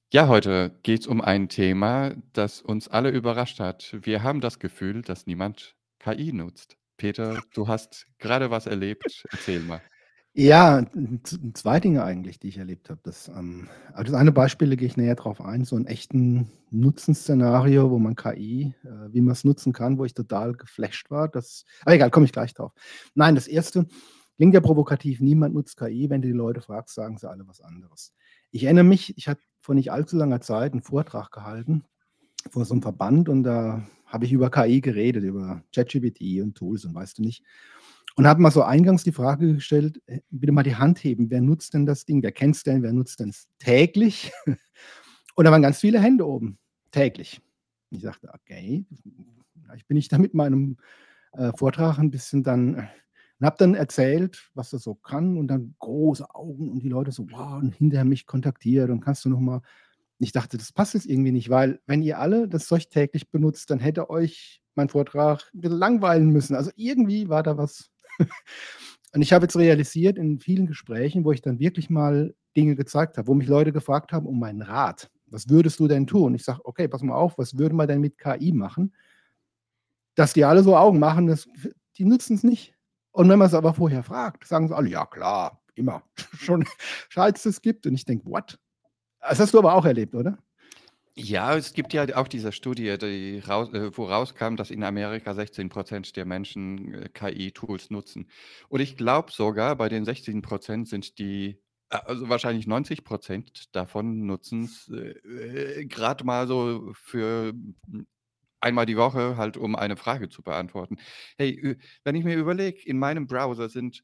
Ja, heute geht es um ein Thema, das uns alle überrascht hat. Wir haben das Gefühl, dass niemand KI nutzt. Peter, du hast gerade was erlebt. Erzähl mal. Ja, 2 Dinge eigentlich, die ich erlebt habe. Also das eine Beispiel, da gehe ich näher drauf ein, so 'n echten Nutzenszenario, wo man KI wie man's nutzen kann, wo ich total geflasht war. Aber egal, komme ich gleich drauf. Nein, das erste klingt ja provokativ, niemand nutzt KI. Wenn du die Leute fragst, sagen sie alle was anderes. Ich erinnere mich, ich hatte vor nicht allzu langer Zeit 'n Vortrag gehalten vor so 'nem Verband und da habe ich über KI geredet, über ChatGPT und Tools und weißt du nicht. Und habe mal so eingangs die Frage gestellt: Bitte mal die Hand heben. Wer nutzt denn das Ding? Wer kennt's denn? Wer nutzt den's täglich?“ Und da waren ganz viele Hände oben, täglich. Ich sagte: „Okay, vielleicht bin ich da mit meinem, Vortrag 'n bisschen dann“ und habe dann erzählt, was das so kann und dann große Augen und die Leute so: „Wow“, und hinterher mich kontaktiert und: „Kannst du noch mal“ Ich dachte, das passt jetzt irgendwie nicht, weil wenn ihr alle das Zeug täglich benutzt, dann hätte euch mein Vortrag 'n bisschen langweilen müssen. Also, irgendwie war da was. Und ich habe jetzt realisiert in vielen Gesprächen, wo ich dann wirklich mal Dinge gezeigt habe, wo mich Leute gefragt haben um meinen Rat. „Was würdest du denn tun?“ Ich sage: „Okay, pass mal auf, was würde man denn mit KI machen?“ Dass die alle so Augen machen, die nutzen's nicht. Und wenn man's aber vorher fragt, sagen sie alle: „Ja klar, immer. Schon seit es gibt.“ Und ich denke: „What?“ Das hast du aber auch erlebt, oder? Ja, es gibt ja auch diese Studie, wo rauskam, dass in Amerika 16% der Menschen KI-Tools nutzen. Und ich glaube sogar, bei den 16% sind also wahrscheinlich 90% davon nutzen es gerade mal so für einmal die Woche halt, um eine Frage zu beantworten. Hey, wenn ich mir überlege, in meinem Browser sind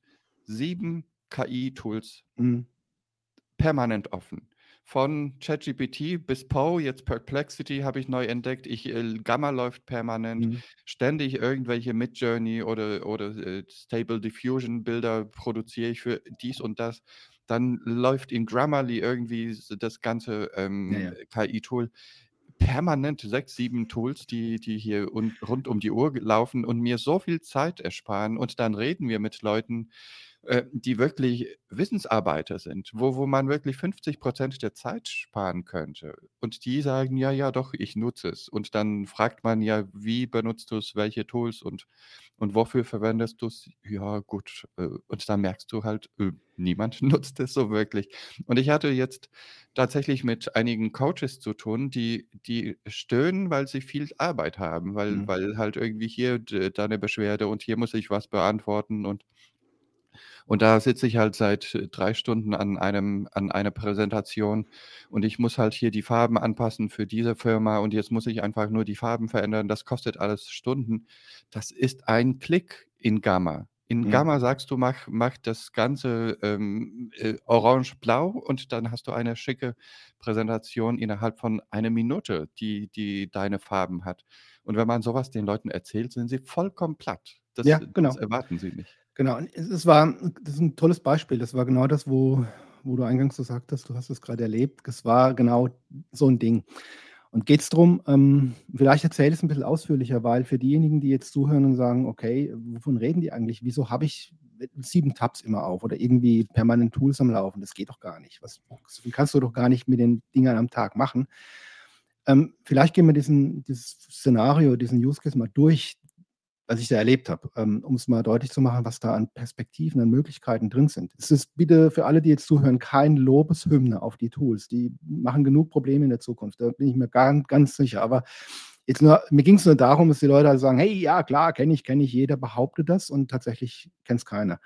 7 KI-Tools Mhm. permanent offen. Von ChatGPT bis Poe, jetzt Perplexity habe ich neu entdeckt. Gamma läuft permanent, Mhm. ständig irgendwelche Midjourney oder Stable Diffusion Bilder produziere ich für dies und das. Dann läuft in Grammarly irgendwie das ganze Ja, ja. KI-Tool. Permanent 6, 7 Tools, die hier rund um die Uhr laufen und mir so viel Zeit ersparen. Und dann reden wir mit Leuten, die wirklich Wissensarbeiter sind, wo man wirklich 50% der Zeit sparen könnte. Und die sagen: „Ja, ja, doch, ich nutze es.“ Und dann fragt man ja: „Wie benutzt du es? Welche Tools und wofür verwendest du es?“ Ja, gut. Und dann merkst du halt, niemand nutzt es so wirklich. Und ich hatte jetzt tatsächlich mit einigen Coaches zu tun, die stöhnen, weil sie viel Arbeit haben, weil Mhm. weil halt irgendwie hier da 'ne Beschwerde und hier muss ich was beantworten und da sitze ich halt seit 3 Stunden an einer Präsentation und ich muss halt hier die Farben anpassen für diese Firma und jetzt muss ich einfach nur die Farben verändern. Das kostet alles Stunden. Das ist ein Klick in Gamma. In Mhm. Gamma sagst du: „Mach das Ganze, orange-blau“ und dann hast du eine schicke Präsentation innerhalb von einer Minute, die deine Farben hat. Und wenn man so was den Leuten erzählt, sind sie vollkommen platt. Das Ja, das genau. erwarten sie nicht. Genau. Und das ist 'n tolles Beispiel. Das war genau das, wo du eingangs gesagt hast, du hast es grade erlebt. Das war genau so 'n Ding. Und geht's drum vielleicht erzähle ich's 'n bisschen ausführlicher, weil für diejenigen, die jetzt zuhören und sagen: „Okay, wovon reden die eigentlich? Wieso habe ich 7 Tabs immer auf oder irgendwie permanent Tools am Laufen? Das geht doch gar nicht. So viel kannst du doch gar nicht mit den Dingern am Tag machen.“ Vielleicht gehen wir dieses Szenario, diesen Use Case mal durch, was ich da erlebt habe, um's mal deutlich zu machen, was da an Perspektiven, an Möglichkeiten drin sind. Es ist bitte für alle, die jetzt zuhören, kein Lobeshymne auf die Tools. Die machen genug Probleme in der Zukunft. Da bin ich mir ganz sicher. Aber mir ging's nur darum, dass die Leute halt sagen: „Hey, ja klar, kenne ich. Jeder behauptet das und tatsächlich kennt's keiner.“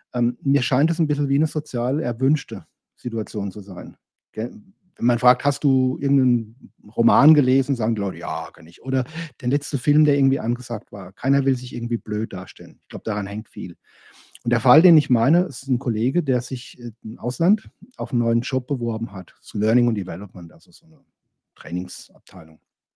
Mir scheint es 'n bisschen wie 'ne sozial erwünschte Situation zu sein. Gell? Wenn man fragt: „Hast du irgendeinen Roman gelesen?“ Sagen die Leute: „Ja, kenne ich.“ Oder der letzte Film, der irgendwie angesagt war. Keiner will sich irgendwie blöd darstellen. Ich glaube, daran hängt viel. Und der Fall, den ich meine, ist 'n Kollege, der sich im Ausland auf 'n neuen Job beworben hat, zu Learning und Development, also so 'ne Trainingsabteilung.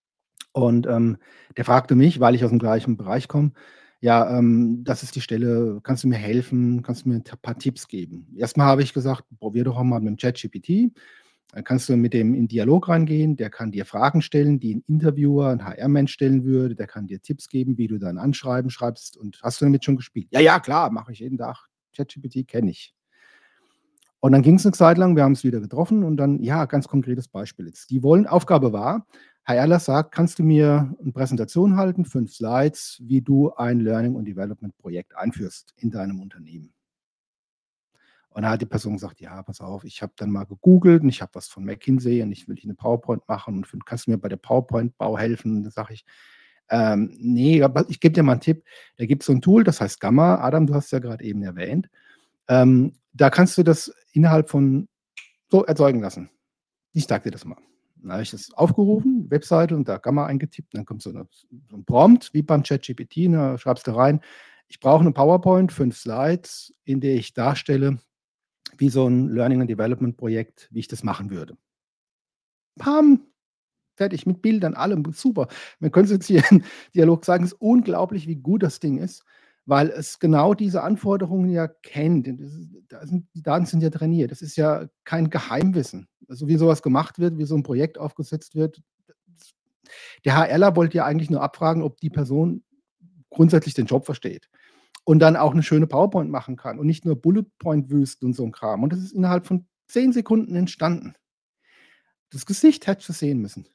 Und, der fragte mich, weil ich aus'm gleichen Bereich komme: „Ja, das ist die Stelle. Kannst du mir helfen? Kannst du mir 'n paar Tipps geben?“ Erst mal habe ich gesagt: „Probier doch mal mit dem ChatGPT. Dann kannst du mit dem in Dialog reingehen. Der kann dir Fragen stellen, die 'n Interviewer, 'n HR-Mensch stellen würde. Der kann dir Tipps geben, wie du dein Anschreiben schreibst. Und hast du damit schon gespielt?“ „Ja, ja, klar, mache ich jeden Tag. ChatGPT kenne ich.“ Und dann ging es eine Zeit lang, wir haben es wieder getroffen und dann, ja, ganz konkretes Beispiel jetzt. Aufgabe war, Herr Erler sagt, kannst du mir eine Präsentation halten, 5 Slides, wie du ein Learning und Development Projekt einführst in deinem Unternehmen. Und da hat die Person gesagt, ja, pass auf, ich habe dann mal gegoogelt und ich habe was von McKinsey und ich will hier eine PowerPoint machen und kannst du mir bei der PowerPoint-Bau helfen? Und da sage ich, nee, aber ich gebe dir mal einen Tipp. Da gibt es so ein Tool, das heißt Gamma. Adam, du hast es ja gerade eben erwähnt. Da kannst du das innerhalb von so erzeugen lassen. Ich sage dir das mal. Dann habe ich das aufgerufen, Webseite und da Gamma eingetippt. Dann kommt so ein Prompt, wie beim ChatGPT. Da schreibst du rein, ich brauche eine PowerPoint, 5 Slides, in der ich darstelle, wie so ein Learning and Development Projekt, wie ich das machen würde. Pam, fertig, mit Bildern, allem, super. Man könnte jetzt hier im Dialog sagen, es ist unglaublich, wie gut das Ding ist, weil es genau diese Anforderungen ja kennt. Die Daten sind ja trainiert. Das ist ja kein Geheimwissen. Also wie sowas gemacht wird, wie so ein Projekt aufgesetzt wird. Der HRler wollte ja eigentlich nur abfragen, ob die Person grundsätzlich den Job versteht und dann auch eine schöne PowerPoint machen kann und nicht nur Bullet-Point-Wüsten und so ein Kram. Und das ist innerhalb von 10 Sekunden entstanden. Das Gesicht hättest du sehen müssen.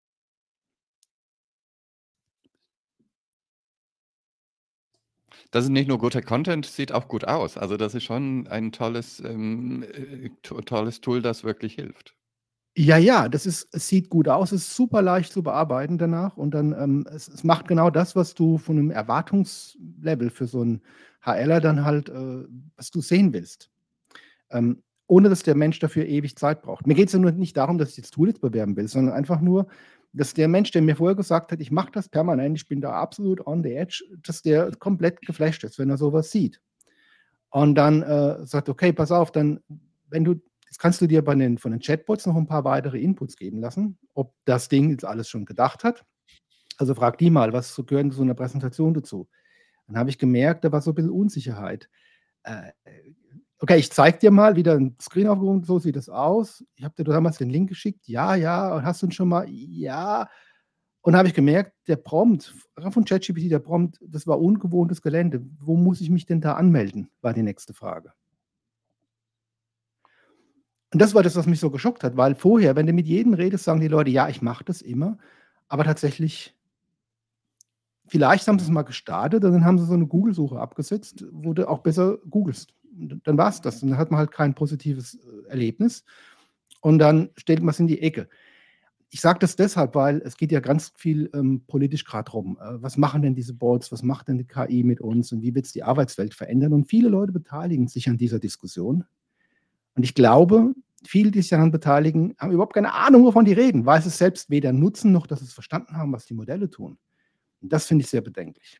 Das ist nicht nur guter Content, sieht auch gut aus. Also das ist schon ein tolles Tool, das wirklich hilft. Ja, ja, es sieht gut aus, es ist super leicht zu bearbeiten danach und dann, es macht genau das, was du von 'nem Erwartungslevel für so 'n HRler dann halt was du sehen willst. Ohne dass der Mensch dafür ewig Zeit braucht. Mir geht's ja nur nicht darum, dass ich das Tool jetzt bewerben will, sondern einfach nur, dass der Mensch, der mir vorher gesagt hat: „Ich mache das permanent, ich bin da absolut on the edge“, dass der komplett geflasht ist, wenn er so was sieht. Und dann, sagt: „Okay, pass auf, dann wenn du jetzt kannst du dir von den Chatbots noch ein paar weitere Inputs geben lassen, ob das Ding jetzt alles schon gedacht hat. Also, frag die mal, was so gehört zu 'ner Präsentation dazu?“ Dann habe ich gemerkt, da war so ein bisschen Unsicherheit. Äh, okay, ich zeige dir mal wieder 'n Screen aufgerufen, so sieht das aus. Ich habe dir damals den Link geschickt. Ja, ja, und hast du ihn schon mal? Ja. Und habe ich gemerkt, der Prompt von ChatGPT, der Prompt, das war ungewohntes Gelände. Wo muss ich mich denn da anmelden, war die nächste Frage. Und das war das, was mich so geschockt hat, weil vorher, wenn du mit jedem redest, sagen die Leute: „Ja, ich mache das immer“, aber tatsächlich vielleicht haben sie's mal gestartet und dann haben sie so 'ne Google-Suche abgesetzt, wo du auch besser googelst. Und dann war's das. Und dann hat man halt kein positives, Erlebnis und dann stellt man's in die Ecke. Ich sage das deshalb, weil es geht ja ganz viel, politisch grad rum. Was machen denn diese Bots? Was macht denn die KI mit uns und wie wird's die Arbeitswelt verändern? Und viele Leute beteiligen sich an dieser Diskussion. Und ich glaube, viele, die sich daran beteiligen, haben überhaupt keine Ahnung, wovon die reden, weil sie's selbst weder nutzen, noch dass sie's verstanden haben, was die Modelle tun. Und das finde ich sehr bedenklich.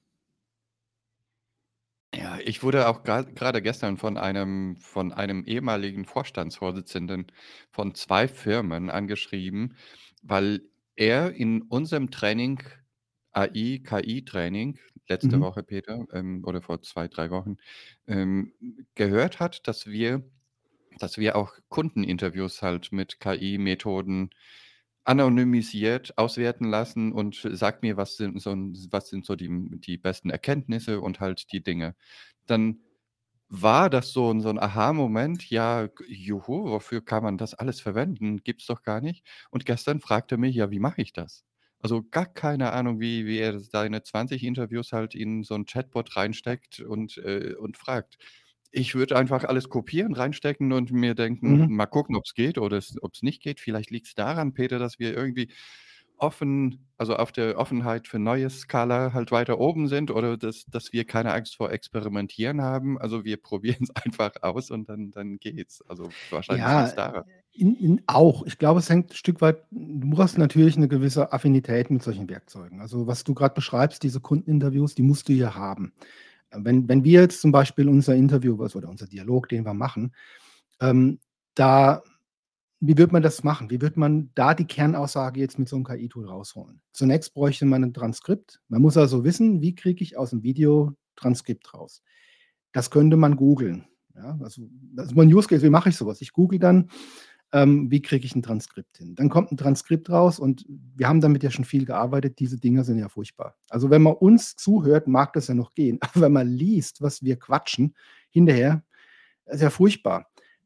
Ja, ich wurde auch gerade gestern von einem ehemaligen Vorstandsvorsitzenden von 2 Firmen angeschrieben, weil er in unserem Training, AI, KI-Training, letzte Mhm. Woche, Peter, oder vor 2, 3 Wochen, ähm, gehört hat, dass wir auch Kundeninterviews halt mit KI-Methoden anonymisiert auswerten lassen und sagt mir, was sind so die besten Erkenntnisse und halt die Dinge. Dann war das so 'n Aha-Moment, ja, juhu, wofür kann man das alles verwenden? Gibt's doch gar nicht. Und gestern fragte er mich: „Ja, wie mache ich das?“ Also, gar keine Ahnung, wie er seine 20 Interviews halt in so 'n Chatbot reinsteckt und fragt. Ich würde einfach alles kopieren, reinstecken und mir denken: Mhm. „Mal gucken, ob's geht oder ob's nicht geht.“ Vielleicht liegt's daran, Peter, dass wir irgendwie also auf der Offenheit für neue Skala halt weiter oben sind oder dass wir keine Angst vor Experimentieren haben. Also, wir probieren's einfach aus und dann geht's. Also, wahrscheinlich Ja, liegt's daran. auch. Ich glaube, es hängt 'n Stück weit du hast natürlich 'ne gewisse Affinität mit solchen Werkzeugen. Also, was du grad beschreibst, diese Kundeninterviews, die musst du ja haben. Wenn wir jetzt zum Beispiel unser Interview oder unser Dialog, den wir machen, ähm, da wie würde man das machen? Wie würde man da die Kernaussage jetzt mit so 'nem KI-Tool rausholen? Zunächst bräuchte man 'nen Transkript. Man muss also wissen, wie kriege ich aus 'm Video Transkript raus? Das könnte man googeln, ja? Also, das ist mein Use Case. Wie mache ich so was? Ich google dann, wie kriege ich 'n Transkript hin? Dann kommt 'n Transkript raus und wir haben damit ja schon viel gearbeitet. Diese Dinger sind ja furchtbar. Also, wenn man uns zuhört, mag das ja noch gehen, aber wenn man liest, was wir quatschen hinterher, ist ja furchtbar.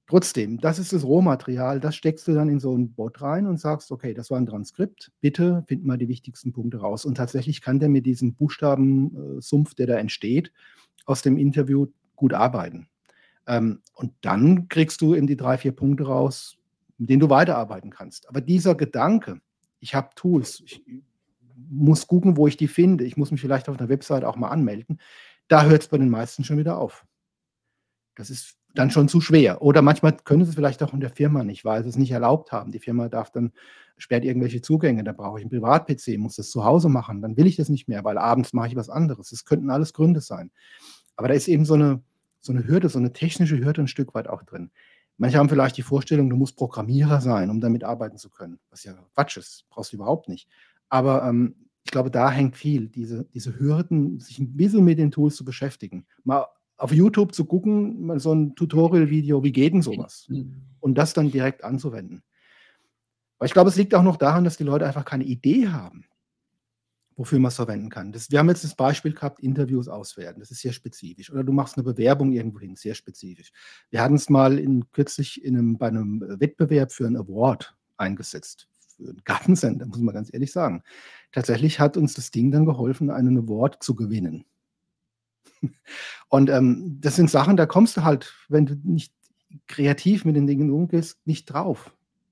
Trotzdem, das ist das Rohmaterial, das steckst du dann in so 'n Bot rein und sagst: „Okay, das war 'n Transkript. Bitte find mal die wichtigsten Punkte raus.“ Und tatsächlich kann der mit diesem Buchstaben Sumpf, der da entsteht, aus dem Interview gut arbeiten. Und dann kriegst du eben die 3, 4 Punkte raus, mit denen du weiterarbeiten kannst. Aber dieser Gedanke: „Ich habe Tools, ich muss gucken, wo ich die finde. Ich muss mich vielleicht auf 'ner Webseite auch mal anmelden.“ Da hört's bei den meisten schon wieder auf. Das ist dann schon zu schwer. Oder manchmal können sie's vielleicht auch in der Firma nicht, weil sie's nicht erlaubt haben. Die Firma darf dann sperrt irgendwelche Zugänge, dann brauche ich 'n Privat-PC, muss das zu Hause machen. Dann will ich das nicht mehr, weil abends mache ich was anderes. Das könnten alles Gründe sein. Aber da ist eben so 'ne Hürde, so 'ne technische Hürde 'n Stück weit auch drin. Manche haben vielleicht die Vorstellung, du musst Programmierer sein, um damit arbeiten zu können, was ja Quatsch ist, brauchst du überhaupt nicht. Aber, ich glaube, da hängt viel, diese Hürden, sich 'n bisschen mit den Tools zu beschäftigen. Mal auf YouTube zu gucken, mal so 'n Tutorial-Video, wie geht 'n so was? Und das dann direkt anzuwenden. Aber ich glaube, es liegt auch noch daran, dass die Leute einfach keine Idee haben, wofür man's verwenden kann. Wir haben jetzt das Beispiel gehabt, Interviews auswerten, das ist sehr spezifisch. Oder du machst 'ne Bewerbung irgendwohin, sehr spezifisch. Wir hatten's mal kürzlich bei 'nem Wettbewerb für 'n Award eingesetzt, für 'n Gartensender, muss man ganz ehrlich sagen. Tatsächlich hat uns das Ding dann geholfen, einen Award zu gewinnen. Und, das sind Sachen, da kommst du halt, wenn du nicht kreativ mit den Dingen umgehst, nicht drauf.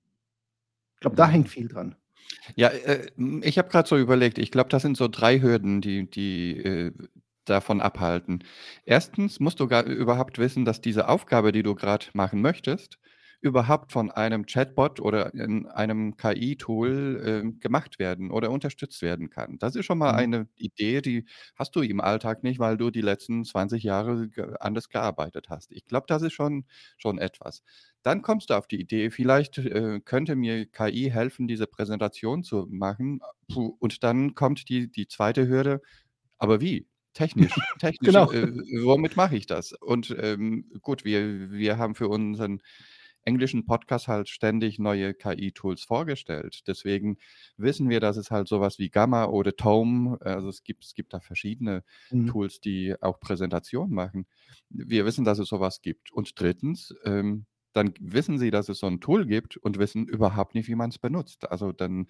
Ich glaube, da hängt Mhm. viel dran. Ja, ich habe grad so überlegt, ich glaube, das sind so 3 Hürden, die davon abhalten. Erstens musst du überhaupt wissen, dass diese Aufgabe, die du grad machen möchtest, überhaupt von einem Chatbot oder in einem KI-Tool, gemacht werden oder unterstützt werden kann. Das ist schon mal Mhm. eine Idee, die hast du im Alltag nicht, weil du die letzten 20 Jahre anders gearbeitet hast. Ich glaube, das ist schon etwas. Dann kommst du auf die Idee, vielleicht, könnte mir KI helfen, diese Präsentation zu machen. Puh, und dann kommt die 2. Hürde: „Aber wie? Technisch. Technisch, Genau. womit mache ich das?“ Und, gut, wir haben für unseren englischen Podcast halt ständig neue KI-Tools vorgestellt. Deswegen wissen wir, dass es halt so was wie Gamma oder Tome, also es gibt da verschiedene Mhm. Tools, die auch Präsentationen machen. Wir wissen, dass es so was gibt. Und 3., dann wissen sie, dass es so 'n Tool gibt und wissen überhaupt nicht, wie man's benutzt. Also, dann,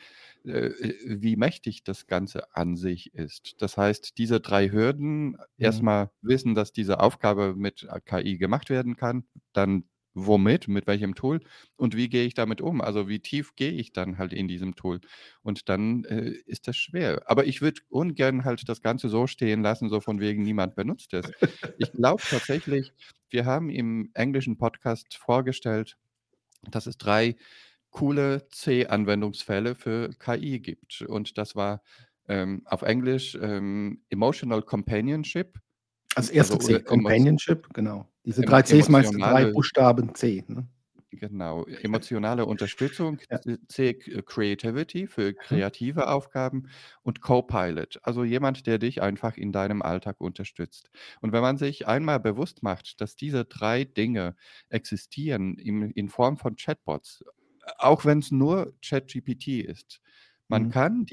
wie mächtig das Ganze an sich ist. Das heißt, diese 3 Hürden, erst Mhm. mal wissen, dass diese Aufgabe mit KI gemacht werden kann, dann womit, mit welchem Tool und wie gehe ich damit um? Also, wie tief gehe ich dann halt in diesem Tool? Und dann, ist das schwer. Aber ich würde ungern halt das Ganze so stehen lassen, so von wegen niemand benutzt es. Ich glaube tatsächlich, wir haben im englischen Podcast vorgestellt, dass es 3 coole C-Anwendungsfälle für KI gibt. Und das war, auf Englisch, Emotional Companionship, Das erste also C, oder Companionship, genau. Diese 3 Cs meinst du, 3 emotionale Buchstaben C, ne? Genau, emotionale Unterstützung, Ja. Creativity für Mhm. kreative Aufgaben und Copilot, also jemand, der dich einfach in deinem Alltag unterstützt. Und wenn man sich einmal bewusst macht, dass diese 3 Dinge existieren in Form von Chatbots, auch wenn's nur ChatGPT ist. Man Mhm. kann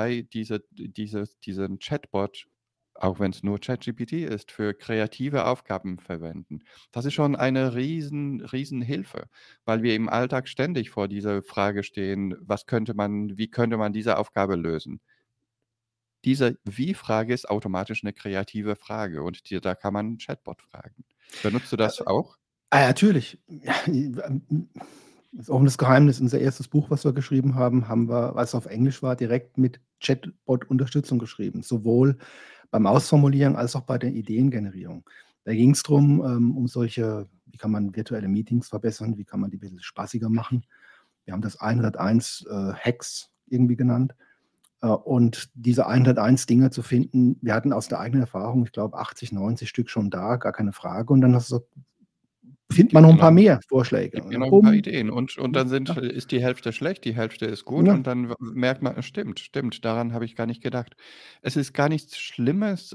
diesen Chatbot, auch wenn's nur ChatGPT ist, für kreative Aufgaben verwenden. Das ist schon eine Riesenhilfe, weil wir im Alltag ständig vor dieser Frage stehen: Wie könnte man diese Aufgabe lösen? Diese Wie-Frage ist automatisch 'ne kreative Frage und da kann man 'n Chatbot fragen. Benutzt du das auch? Natürlich. Ist auch 'n das Geheimnis. Unser erstes Buch, was wir geschrieben haben, haben wir, weil's auf Englisch war, direkt mit Chatbot-Unterstützung geschrieben, sowohl beim Ausformulieren als auch bei der Ideengenerierung. Da ging's drum, um solche wie kann man virtuelle Meetings verbessern, wie kann man die bisschen spaßiger machen? Wir haben das 101, Hacks irgendwie genannt. Und diese 101 Dinge zu finden, wir hatten aus der eigenen Erfahrung, ich glaube, 80, 90 Stück schon da, gar keine Frage. Und dann hast du findet man noch Gib mir 'n noch paar 'n mehr Vorschläge Gib und mir dann noch 'n paar bumm. Ideen. Und dann Ja. ist die Hälfte schlecht, die Hälfte ist gut Ja. und dann merkt man: Stimmt, daran habe ich gar nicht gedacht.“ Es ist gar nichts Schlimmes,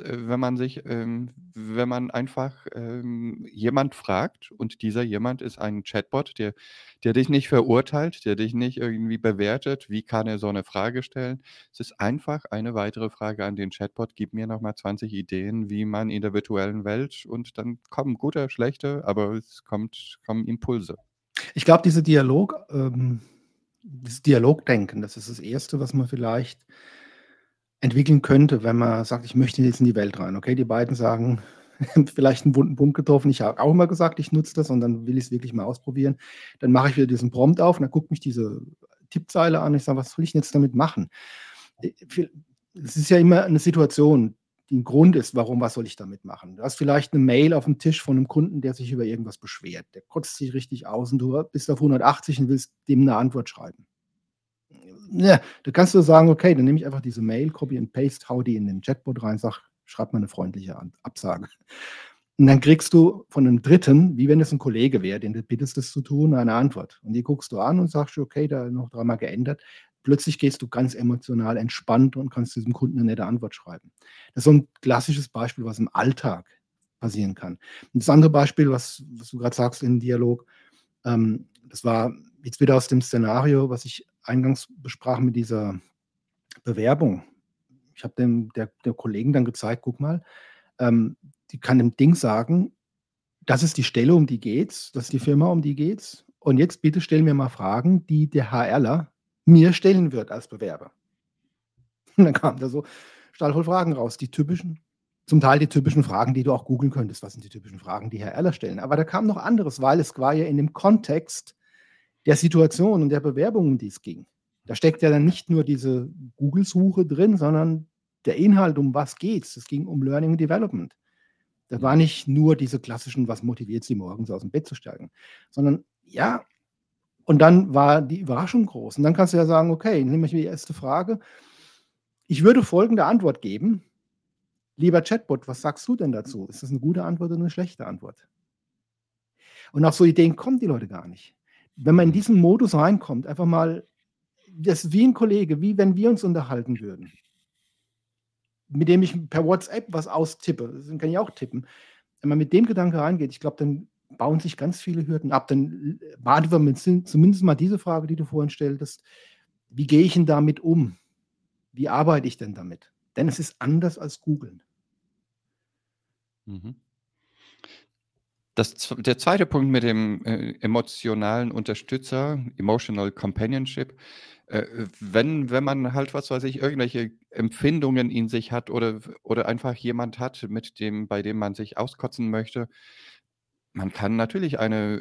wenn man einfach, jemand fragt und dieser jemand ist ein Chatbot, der dich nicht verurteilt, der dich nicht irgendwie bewertet. Wie kann er so 'ne Frage stellen? Es ist einfach eine weitere Frage an den Chatbot: „Gib mir noch mal 20 Ideen, wie man in der virtuellen Welt“ und dann kommen gute, schlechte, aber es kommen Impulse. Ich glaube, dieses Dialogdenken, das ist das Erste, was man vielleicht entwickeln könnte, wenn man sagt: „Ich möchte jetzt in die Welt rein.“ Okay, die beiden sagen vielleicht einen wunden Punkt getroffen. Ich habe auch immer gesagt, ich nutze das und dann will ich es wirklich mal ausprobieren. Dann mache ich wieder diesen Prompt auf und dann guckt mich diese Tippzeile an. Ich sage: „Was soll ich 'n jetzt damit machen?“ Viel Es ist ja immer eine Situation, die 'n Grund ist, warum was soll ich damit machen? Du hast vielleicht eine Mail auf dem Tisch von einem Kunden, der sich über irgendwas beschwert. Der kotzt sich richtig aus und du bist auf 180 und willst dem eine Antwort schreiben. Ja, da kannst du sagen: „Okay, dann nehme ich einfach diese Mail, Copy and Paste, hau die in den Chatbot rein, sage: Schreib mal eine freundliche Absage.“ Und dann kriegst du von 'nem Dritten, wie wenn es 'n Kollege wäre, den du bittest, das zu tun, eine Antwort. Und die guckst du an und sagst: „Okay, da noch dreimal geändert.“ Plötzlich gehst du ganz emotional entspannt und kannst diesem Kunden 'ne nette Antwort schreiben. Das ist so 'n klassisches Beispiel, was im Alltag passieren kann. Und das andere Beispiel, was du grad sagst im Dialog, das war jetzt wieder aus dem Szenario, was ich eingangs besprach mit dieser Bewerbung. Ich habe dem der Kollegen dann gezeigt: „Guck mal, die kann dem Ding sagen: Das ist die Stelle, um die geht's. Das ist die Firma, um die geht's. Und jetzt bitte stell mir mal Fragen, die der HRler mir stellen wird als Bewerber.“ Und dann kamen da so stahlvoll Fragen raus, die typischen, zum Teil die typischen Fragen, die du auch googeln könntest. Was sind die typischen Fragen, die HRler stellen? Aber da kam noch anderes, weil es war ja in dem Kontext der Situation und der Bewerbung, um die es ging. Da steckt ja dann nicht nur diese Google-Suche drin, sondern der Inhalt, um was geht's? Es ging um Learning and Development. Das war Mhm. nicht nur diese klassischen: „Was motiviert Sie morgens aus dem Bett zu steigen?“, sondern ja, und dann war die Überraschung groß. Und dann kannst du ja sagen: „Okay, nehme ich mir die erste Frage. Ich würde folgende Antwort geben. Lieber Chatbot, was sagst du denn dazu? Ist das 'ne gute Antwort oder 'ne schlechte Antwort?“ Und auf so Ideen kommen die Leute gar nicht. Wenn man in Mhm. diesen Modus reinkommt, einfach mal, das ist wie 'n Kollege, wie wenn wir uns unterhalten würden, mit dem ich per WhatsApp was austippe. Das kann ich auch tippen. Wenn man mit dem Gedanken reingeht, ich glaube, dann bauen sich ganz viele Hürden ab. Dann beantworten wir mit zumindest mal diese Frage, die du vorhin stelltest: „Wie gehe ich 'n damit um? Wie arbeite ich denn damit?“ Denn es ist anders als Googeln. Mhm. Der zweite Punkt mit dem, emotionalen Unterstützer, Emotional Companionship, wenn man halt, was weiß ich, irgendwelche Empfindungen in sich hat oder einfach jemand hat, bei dem man sich auskotzen möchte. Man kann natürlich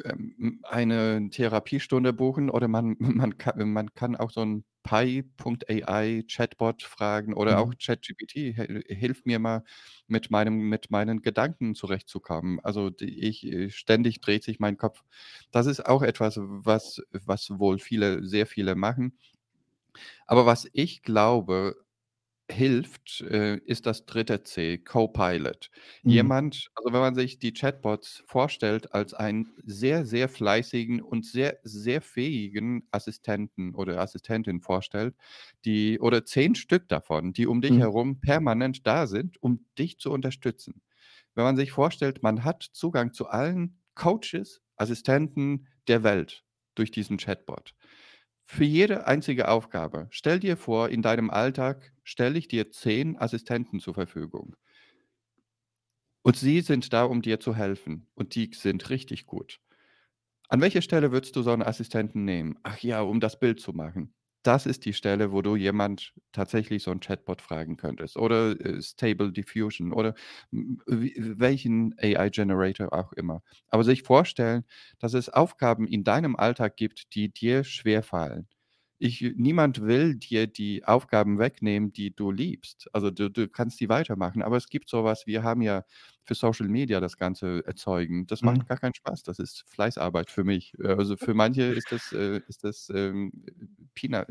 eine Therapiestunde buchen oder man kann auch so 'n Pi.ai Chatbot fragen oder auch Mhm. ChatGPT: Hilf mir mal, mit meinen Gedanken zurechtzukommen.“ Also, ständig dreht sich mein Kopf. Das ist auch etwas, was wohl sehr viele machen. Aber was ich glaube hilft, ist das dritte C, Copilot. Mhm. Also, wenn man sich die Chatbots vorstellt als einen sehr, sehr fleißigen und sehr, sehr fähigen Assistenten oder Assistentin vorstellt, die oder 10 Stück davon, die um dich Mhm. herum permanent da sind, um dich zu unterstützen. Wenn man sich vorstellt, man hat Zugang zu allen Coaches, Assistenten der Welt durch diesen Chatbot. Für jede einzige Aufgabe. Stell dir vor, in deinem Alltag stelle ich dir 10 Assistenten zur Verfügung. Und sie sind da, um dir zu helfen. Und die sind richtig gut. An welcher Stelle würdest du so 'n Assistenten nehmen? Ach ja, um das Bild zu machen. Das ist die Stelle, wo du tatsächlich so 'n Chatbot fragen könntest oder, Stable Diffusion oder welchen AI Generator auch immer. Aber sich vorstellen, dass es Aufgaben in deinem Alltag gibt, die dir schwerfallen. Niemand will dir die Aufgaben wegnehmen, die du liebst. Also, du kannst die weitermachen, aber es gibt so was, wir haben ja für Social Media das Ganze erzeugen. Das macht Mhm. gar keinen Spaß. Das ist Fleißarbeit für mich. Also, für manche ist das, Peanut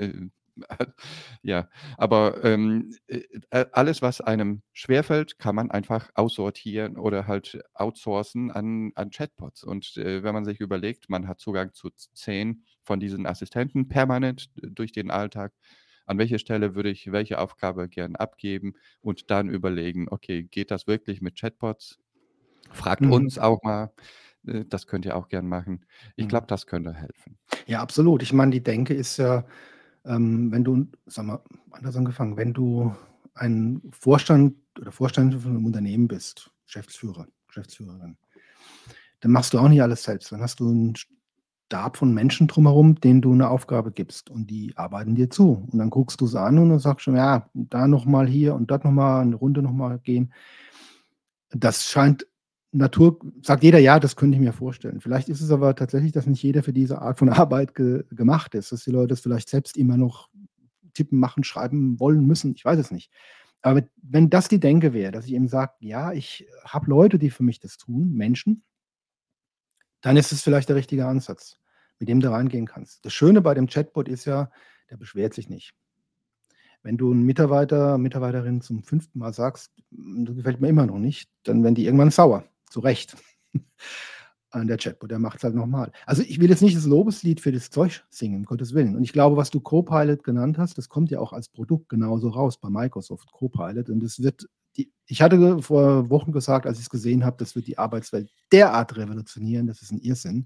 ja, aber, alles, was einem schwerfällt, kann man einfach aussortieren oder halt outsourcen an Chatbots. Und, wenn man sich überlegt, man hat Zugang zu 10 von diesen Assistenten permanent durch den Alltag. An welcher Stelle würde ich welche Aufgabe gern abgeben und dann überlegen: „Okay, geht das wirklich mit Chatbots? Fragt Mhm. uns auch mal.“ Das könnt ihr auch gern machen. Ich Mhm. glaube, das könnte helfen. Ja, absolut. Ich meine, die Denke ist ja, wenn du, sag mal, anders angefangen, wenn du ein Vorstand oder Vorstand von einem Unternehmen bist, Geschäftsführer, Geschäftsführerin, dann machst du auch nicht alles selbst. Dann hast du 'n Stab von Menschen drumherum, denen du eine Aufgabe gibst und die arbeiten dir zu. Und dann guckst du sie an und dann sagst du: „Ja, da noch mal hier und dort noch mal 'ne Runde noch mal gehen.“ Das scheint Natur sagt jeder: „Ja, das könnte ich mir vorstellen.“ Vielleicht ist es aber tatsächlich, dass nicht jeder für diese Art von Arbeit gemacht ist, dass die Leute das vielleicht selbst immer noch tippen, machen, schreiben wollen müssen. Ich weiß es nicht. Aber wenn das die Denke wäre, dass ich eben sage: „Ja, ich habe Leute, die für mich das tun, Menschen“, dann ist es vielleicht der richtige Ansatz, mit dem du reingehen kannst. Das Schöne bei dem Chatbot ist ja, der beschwert sich nicht. Wenn du 'n Mitarbeiter, Mitarbeiterin zum fünften Mal sagst: „Das gefällt mir immer noch nicht“, dann werden die irgendwann sauer. Zu Recht. Der Chatbot, der macht's halt noch mal. Also, ich will jetzt nicht das Lobeslied für das Zeug singen, um Gottes Willen. Und ich glaube, was du Copilot genannt hast, das kommt ja auch als Produkt genauso raus bei Microsoft, Copilot. Und es wird ich hatte vor Wochen gesagt, als ich's gesehen habe, das wird die Arbeitswelt derart revolutionieren, das ist 'n Irrsinn.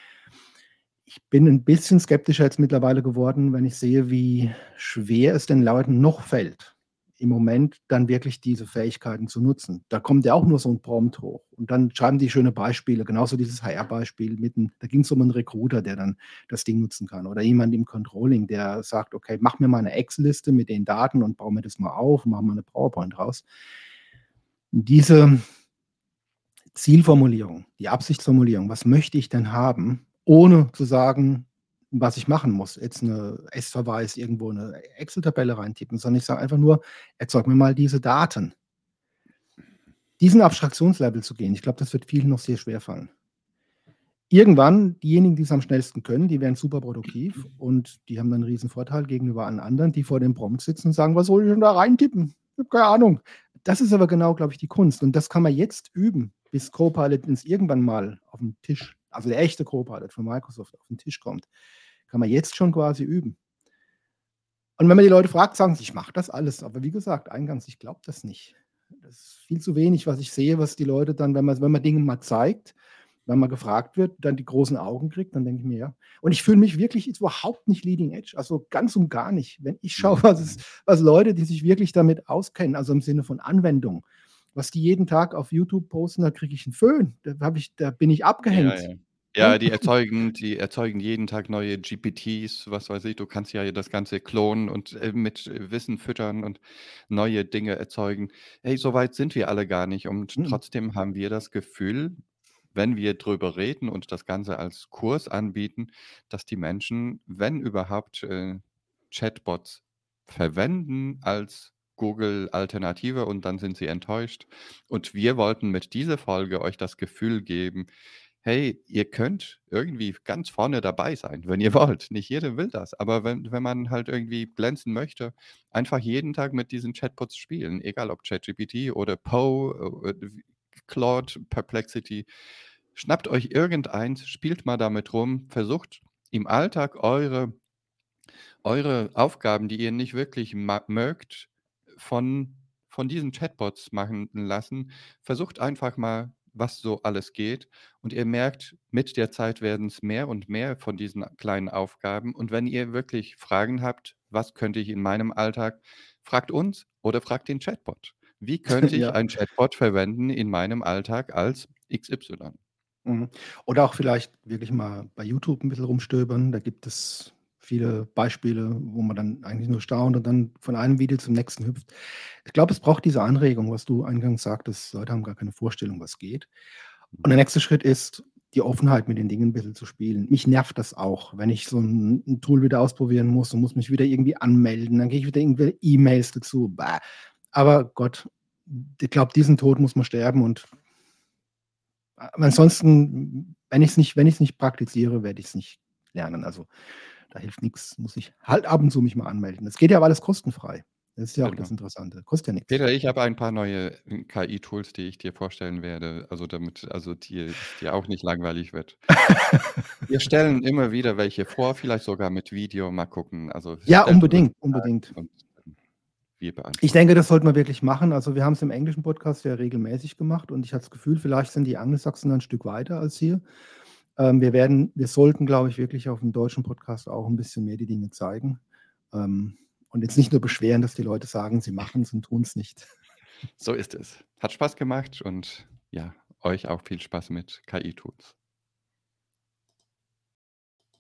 Ich bin 'n bisschen skeptischer jetzt mittlerweile geworden, wenn ich sehe, wie schwer es den Leuten noch fällt, im Moment dann wirklich diese Fähigkeiten zu nutzen. Da kommt ja auch nur so 'n Prompt hoch und dann schreiben die schöne Beispiele, genauso dieses HR-Beispiel da ging's um 'n Recruiter, der dann das Ding nutzen kann oder jemand im Controlling, der sagt: „Okay, mach mir mal 'ne Excel-Liste mit den Daten und baue mir das mal auf und mach mal 'ne PowerPoint draus.“ Diese Zielformulierung, die Absichtsformulierung, was möchte ich denn haben, ohne zu sagen, was ich machen muss. Jetzt 'ne S-Verweis irgendwo 'ne Excel-Tabelle reintippen, sondern ich sage einfach nur: „Erzeug mir mal diese Daten.“ Diesen Abstraktionslevel zu gehen, ich glaube, das wird vielen noch sehr schwerfallen. Irgendwann, diejenigen, die's am schnellsten können, die werden super produktiv und die haben dann 'n riesen Vorteil gegenüber allen anderen, die vor dem Prompt sitzen und sagen: „Was soll ich denn da reintippen? Ich habe keine Ahnung.“ Das ist aber genau, glaube ich, die Kunst und das kann man jetzt üben, bis Copilot uns irgendwann mal auf 'n Tisch, also der echte Copilot von Microsoft auf 'n Tisch kommt, kann man jetzt schon quasi üben. Und wenn man die Leute fragt, sagen sie: „Ich mache das alles.“ Aber wie gesagt, eingangs, ich glaube das nicht. Das ist viel zu wenig, was ich sehe, was die Leute dann, wenn man Dinge mal zeigt, wenn man gefragt wird, dann die großen Augen kriegt, dann denke ich mir: „Ja.“ Und ich fühle mich wirklich jetzt überhaupt nicht leading edge, also ganz und gar nicht. Wenn ich schaue, Mhm, mhm. was Leute, die sich wirklich damit auskennen, also im Sinne von Anwendung, was die jeden Tag auf YouTube posten, da kriege ich 'n Föhn. Da bin ich Ja, abgehängt, ja. Ja, ne? die erzeugen jeden Tag neue GPTs, was weiß ich. Du kannst ja das Ganze klonen und, mit Wissen füttern und neue Dinge erzeugen. Hey, so weit sind wir alle gar nicht und Mhm. trotzdem haben wir das Gefühl, wenn wir drüber reden und das Ganze als Kurs anbieten, dass die Menschen, wenn überhaupt, Chatbots verwenden als Google-Alternative und dann sind sie enttäuscht. Und wir wollten mit dieser Folge euch das Gefühl geben: „Hey, ihr könnt irgendwie ganz vorne dabei sein, wenn ihr wollt.“ Nicht jeder will das, aber wenn man halt irgendwie glänzen möchte, einfach jeden Tag mit diesen Chatbots spielen, egal ob ChatGPT oder Poe, Claude, Perplexity. Schnappt euch irgendeins, spielt mal damit rum, versucht im Alltag eure Aufgaben, die ihr nicht wirklich mögt, von diesen Chatbots machen lassen. Versucht einfach mal, was so alles geht und ihr merkt, mit der Zeit werden es mehr und mehr von diesen kleinen Aufgaben und wenn ihr wirklich Fragen habt: „Was könnte ich in meinem Alltag?“ Fragt uns oder fragt den Chatbot. Wie könnte ich Ja. ein Chatbot verwenden in meinem Alltag als XY? Mhm. Oder auch vielleicht wirklich mal bei YouTube 'n bisschen rumstöbern. Da gibt es viele Beispiele, wo man dann eigentlich nur staunt und dann von einem Video zum nächsten hüpft. Ich glaube, es braucht diese Anregung, was du eingangs sagtest, Leute haben gar keine Vorstellung, was geht. Und der nächste Schritt ist, die Offenheit, mit den Dingen 'n bisschen zu spielen. Mich nervt das auch, wenn ich so 'n Tool wieder ausprobieren muss und muss mich wieder irgendwie anmelden, dann kriege ich wieder irgendwelche E-Mails dazu. Bah. Aber Gott, ich glaube, diesen Tod muss man sterben und ansonsten, wenn ich's nicht praktiziere, werde ich's nicht lernen. Also, da hilft nix, muss ich halt ab und zu mich mal anmelden. Das geht ja aber alles kostenfrei. Das ist ja auch das Genau. Interessante. Kostet ja nix. Peter, ich habe ein paar neue, KI-Tools, die ich dir vorstellen werde, also dir es dir auch nicht langweilig wird. Wir stellen immer wieder welche vor, vielleicht sogar mit Video, mal gucken. Also, Ja, stellt eure unbedingt, Fragen unbedingt. und, wir Ich beantworten. denke, das sollten wir wirklich machen. Also, wir haben's im englischen Podcast ja regelmäßig gemacht und ich hatte das Gefühl, vielleicht sind die Angelsachsen da 'n Stück weiter als hier. Wir sollten, glaube ich, wirklich auf'm deutschen Podcast auch 'n bisschen mehr die Dinge zeigen, und jetzt nicht nur beschweren, dass die Leute sagen, sie machen's und tun's nicht. So ist es. Hat Spaß gemacht und ja, euch auch viel Spaß mit KI-Tools.